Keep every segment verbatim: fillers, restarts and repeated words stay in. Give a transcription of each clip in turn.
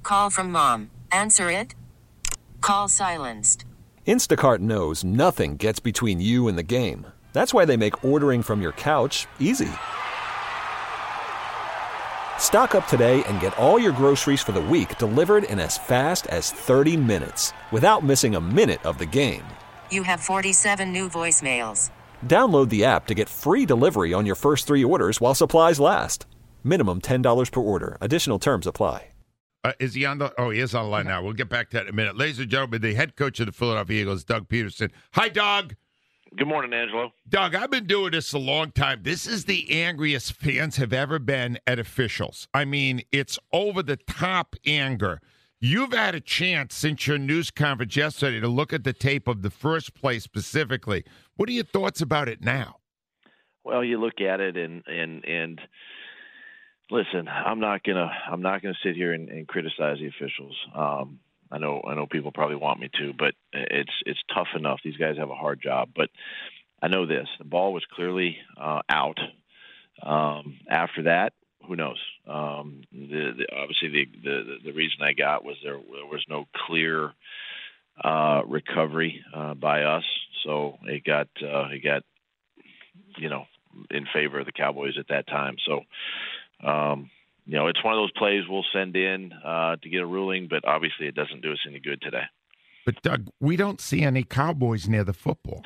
Call from mom. Answer it. Call silenced. Instacart knows nothing gets between you and the game. That's why they make ordering from your couch easy. Stock up today and get all your groceries for the week delivered in as fast as thirty minutes without missing a minute of the game. You have forty-seven new voicemails. Download the app to get free delivery on your first three orders while supplies last. Minimum ten dollars per order. Additional terms apply. Uh, is he on the? Oh, he is on the line now. We'll get back to that in a minute. Ladies and gentlemen, the head coach of the Philadelphia Eagles, Doug Peterson. Hi, Doug. Good morning, Angelo. Doug, I've been doing this a long time. This is the angriest fans have ever been at officials. I mean, it's over-the-top anger. You've had a chance since your news conference yesterday to look at the tape of the first play specifically. What are your thoughts about it now? Well, you look at it and and and listen. I'm not gonna I'm not gonna sit here and, and criticize the officials. Um, I know I know people probably want me to, but it's it's tough enough. These guys have a hard job. But I know this: the ball was clearly uh, out. Um, after that, who knows? Um, the, the, obviously, the, the the reason I got was there, there was no clear uh, recovery uh, by us, so it got uh, it got you know in favor of the Cowboys at that time. So. Um, You know, it's one of those plays we'll send in uh, to get a ruling, but obviously it doesn't do us any good today. But, Doug, we don't see any Cowboys near the football.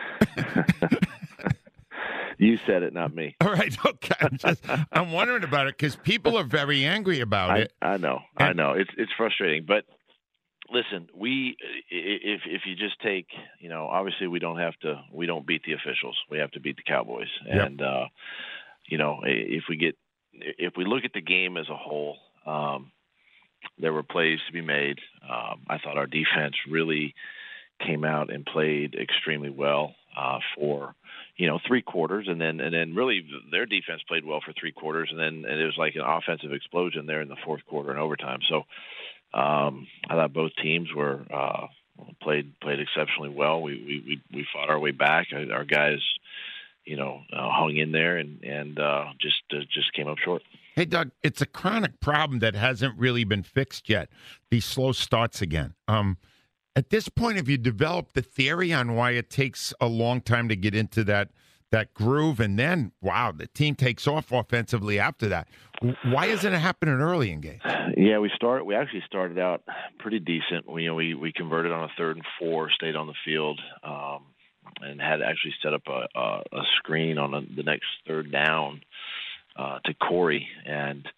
You said it, not me. All right, okay. I'm, just, I'm wondering about it because people are very angry about I, it. I know, and, I know. It's it's frustrating. But, listen, we if if you just take, you know, obviously we don't have to, we don't beat the officials. We have to beat the Cowboys. Yep. And, uh, you know, if we get, If we look at the game as a whole, um, there were plays to be made. Um, I thought our defense really came out and played extremely well uh, for, you know, three quarters, and then and then really their defense played well for three quarters, and then and it was like an offensive explosion there in the fourth quarter and overtime. So um, I thought both teams were uh, played played exceptionally well. We we we, we fought our way back. Our guys. You know, uh, hung in there and and uh, just uh, just came up short. Hey, Doug, it's a chronic problem that hasn't really been fixed yet. These slow starts again. Um, at this point, have you developed the theory on why it takes a long time to get into that that groove, and then wow, the team takes off offensively after that? Why isn't it happening early in games? Yeah, we start. We actually started out pretty decent. We you know we we converted on a third and four, stayed on the field. Um, and had actually set up a, a, a screen on a, the next third down uh, to Corey. And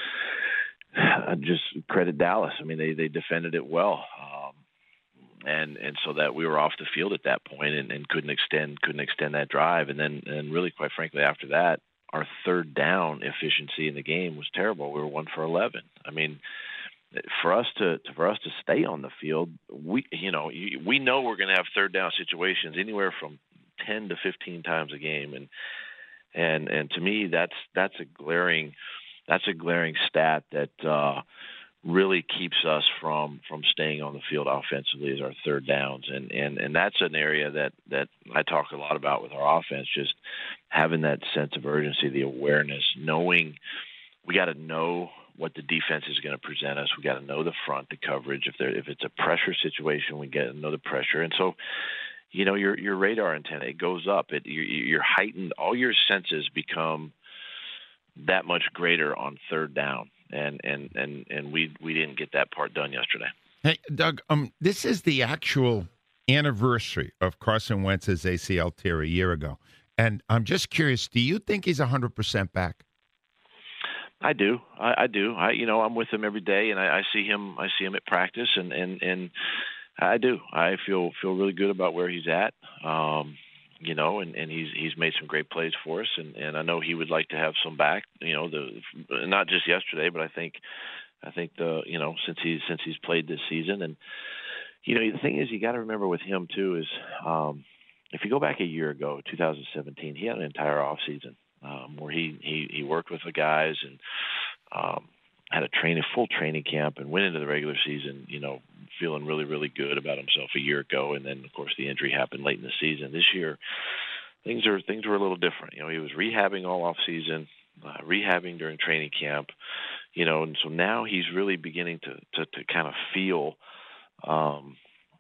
I just credit Dallas. I mean, they, they defended it well. Um, and and so that we were off the field at that point and, and couldn't extend couldn't extend that drive. And then and really, quite frankly, after that, our third down efficiency in the game was terrible. We were one for eleven. I mean, for us to, to for us to stay on the field, we you know we know we're going to have third down situations anywhere from ten to fifteen times a game, and and and to me that's that's a glaring that's a glaring stat that uh, really keeps us from from staying on the field offensively as our third downs, and and and that's an area that that I talk a lot about with our offense, just having that sense of urgency, the awareness, knowing we got to know what the defense is going to present us. We got to know the front, the coverage. If there, if it's a pressure situation, we get to know the pressure. And so, you know, your your radar antenna, it goes up. It you're, you're heightened. All your senses become that much greater on third down. And and and and we we didn't get that part done yesterday. Hey, Doug, um, this is the actual anniversary of Carson Wentz's A C L tear a year ago, and I'm just curious: do you think he's one hundred percent back? I do. I, I do. I, you know, I'm with him every day, and I, I see him. I see him at practice, and, and, and I do. I feel feel really good about where he's at. Um, you know, and, and he's he's made some great plays for us, and, and I know he would like to have some back. You know, the not just yesterday, but I think I think the you know since he since he's played this season, and you know the thing is, you got to remember with him too is um, if you go back a year ago, two thousand seventeen, he had an entire off season. Um, where he, he, he worked with the guys and um, had a train, a full training camp and went into the regular season, you know, feeling really, really good about himself a year ago. And then, of course, the injury happened late in the season. This year, things are things were a little different. You know, he was rehabbing all off season, uh, rehabbing during training camp. you know, and so now he's really beginning to to, to kind of feel um,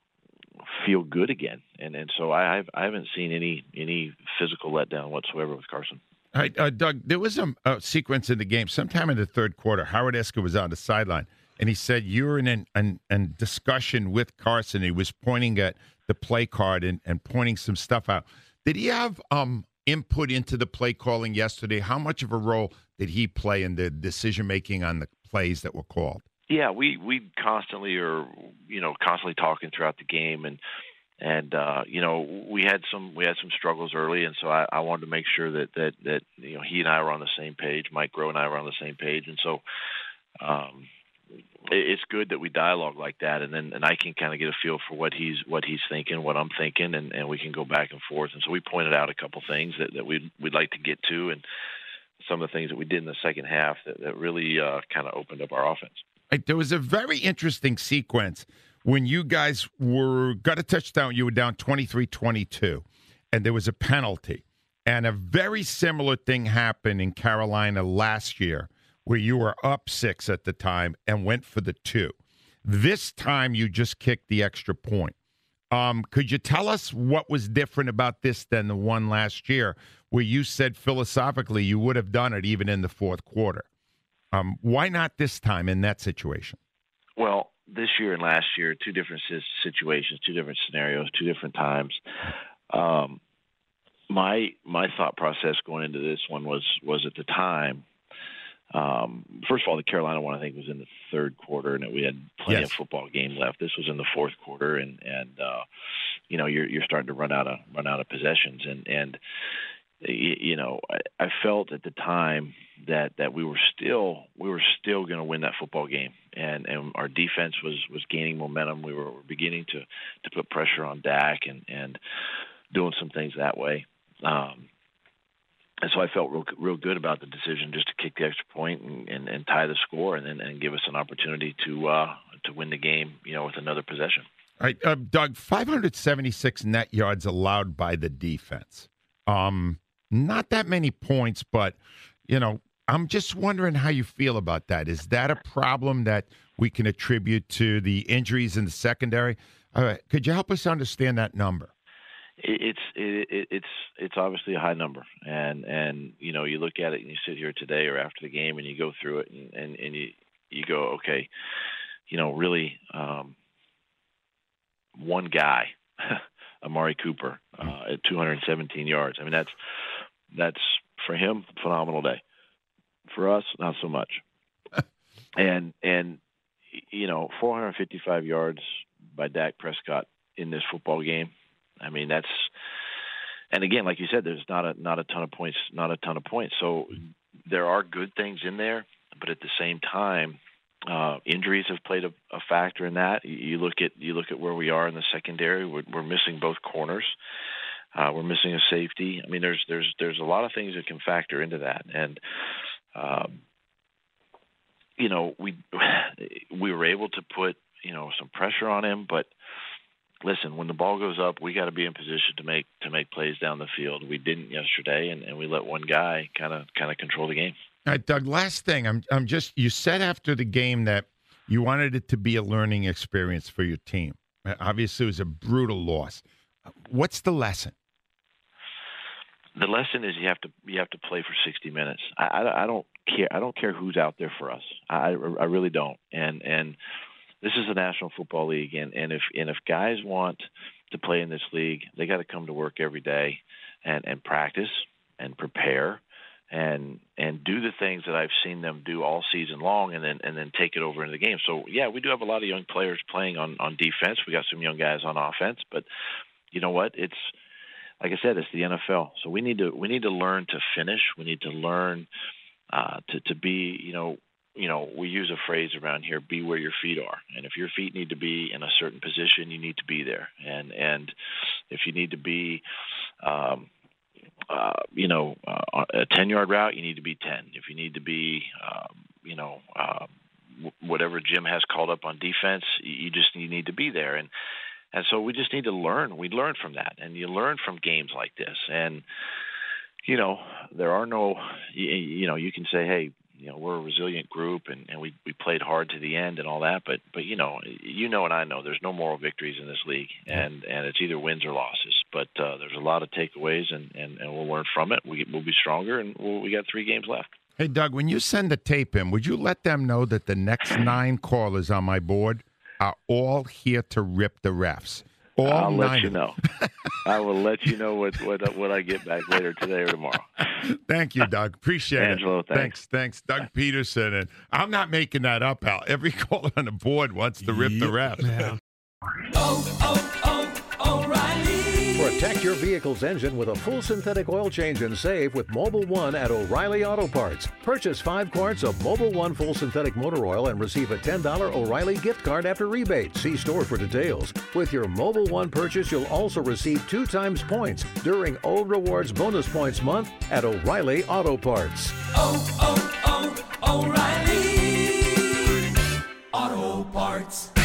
feel good again, and and so I I've, I haven't seen any any physical letdown whatsoever with Carson. All right, uh, Doug, there was a, a sequence in the game sometime in the third quarter. Howard Esker was on the sideline, and he said you were in an, an, an discussion with Carson. He was pointing at the play card and, and pointing some stuff out. Did he have um, input into the play calling yesterday? How much of a role did he play in the decision-making on the plays that were called? Yeah, we, we constantly are, you know, constantly talking throughout the game, and and uh, you know, we had some we had some struggles early, and so I, I wanted to make sure that, that that you know he and I were on the same page. Mike Groh and I were on the same page, and so um, it, it's good that we dialogue like that, and then and I can kind of get a feel for what he's what he's thinking, what I'm thinking, and, and we can go back and forth. And so we pointed out a couple things that, that we'd we'd like to get to, and some of the things that we did in the second half that, that really uh, kind of opened up our offense. There was a very interesting sequence when you guys were got a touchdown. You were down twenty-three twenty-two, and there was a penalty. And a very similar thing happened in Carolina last year where you were up six at the time and went for the two. This time you just kicked the extra point. Um, could you tell us what was different about this than the one last year where you said philosophically you would have done it even in the fourth quarter? Um, why not this time in that situation? Well, this year and last year, two different situations, two different scenarios, two different times. Um, my my thought process going into this one was was at the time. Um, first of all, the Carolina one I think was in the third quarter, and we had plenty yes. of football game left. This was in the fourth quarter, and and uh, you know you're you're starting to run out of run out of possessions, and and you know I, I felt at the time that that we were still we were still going to win that football game, and and our defense was was gaining momentum. We were, were beginning to to put pressure on Dak and and doing some things that way. Um, And so I felt real, real good about the decision just to kick the extra point and, and, and tie the score, and then and give us an opportunity to uh, to win the game, you know, with another possession. All right, uh, Doug, five hundred seventy-six net yards allowed by the defense. Um, not that many points, but you know, I'm just wondering how you feel about that. Is that a problem that we can attribute to the injuries in the secondary? Uh, could you help us understand that number? It's it, it's it's obviously a high number, and and you know you look at it and you sit here today or after the game and you go through it and and, and you you go okay, you know really um, one guy, Amari Cooper, uh, at two hundred seventeen yards. I mean that's that's for him phenomenal day. For us, not so much. and and you know four hundred fifty-five yards by Dak Prescott in this football game. I mean, that's, and again, like you said, there's not a not a ton of points, not a ton of points. So there are good things in there, but at the same time, uh, injuries have played a, a factor in that. You look at you look at where we are in the secondary. We're, we're missing both corners. Uh, we're missing a safety. I mean, there's there's there's a lot of things that can factor into that, and um, you know, we we were able to put you know some pressure on him, but. Listen, when the ball goes up, we got to be in position to make to make plays down the field. We didn't yesterday, and, and we let one guy kind of kind of control the game. All right, Doug. Last thing, I'm I'm just you said after the game that you wanted it to be a learning experience for your team. Obviously, it was a brutal loss. What's the lesson? The lesson is you have to you have to play for sixty minutes. I, I, I don't care. I don't care who's out there for us. I I really don't. And and. This is the National Football League, and, and if and if guys want to play in this league, they got to come to work every day and, and practice and prepare and and do the things that I've seen them do all season long, and then and then take it over into the game. So yeah, we do have a lot of young players playing on, on defense. We got some young guys on offense, but you know what? It's like I said, it's the N F L. So we need to we need to learn to finish. We need to learn uh, to to be you know. You know, we use a phrase around here, be where your feet are. And if your feet need to be in a certain position, you need to be there. And and if you need to be, um, uh, you know, uh, a ten-yard route, you need to be ten. If you need to be, um, you know, uh, whatever Jim has called up on defense, you just you need to be there. And and so we just need to learn. We learn from that. And you learn from games like this. And, you know, there are no, you, you know, you can say, hey, you know, we're a resilient group, and, and we we played hard to the end and all that. But but you know, you know, and I know there's no moral victories in this league, and, and it's either wins or losses. But uh, there's a lot of takeaways, and, and, and we'll learn from it. We we'll be stronger, and we'll, we got three games left. Hey, Doug, when you send the tape in, would you let them know that the next nine callers on my board are all here to rip the refs? All I'll nine. let you know. I will let you know what, what what I get back later today or tomorrow. Thank you, Doug. Appreciate Angelo, it. thanks. thanks. Thanks, Doug Peterson. And I'm not making that up, Al. Every caller on the board wants to rip yep. the refs. Yeah. Oh, oh, oh, O'Reilly. Protect your vehicle's engine with a full synthetic oil change and save with Mobil one at O'Reilly Auto Parts. Purchase five quarts of Mobil one full synthetic motor oil and receive a ten dollars O'Reilly gift card after rebate. See store for details. With your Mobil one purchase, you'll also receive two times points during O Rewards Bonus Points Month at O'Reilly Auto Parts. Oh, oh, oh, O'Reilly Auto Parts.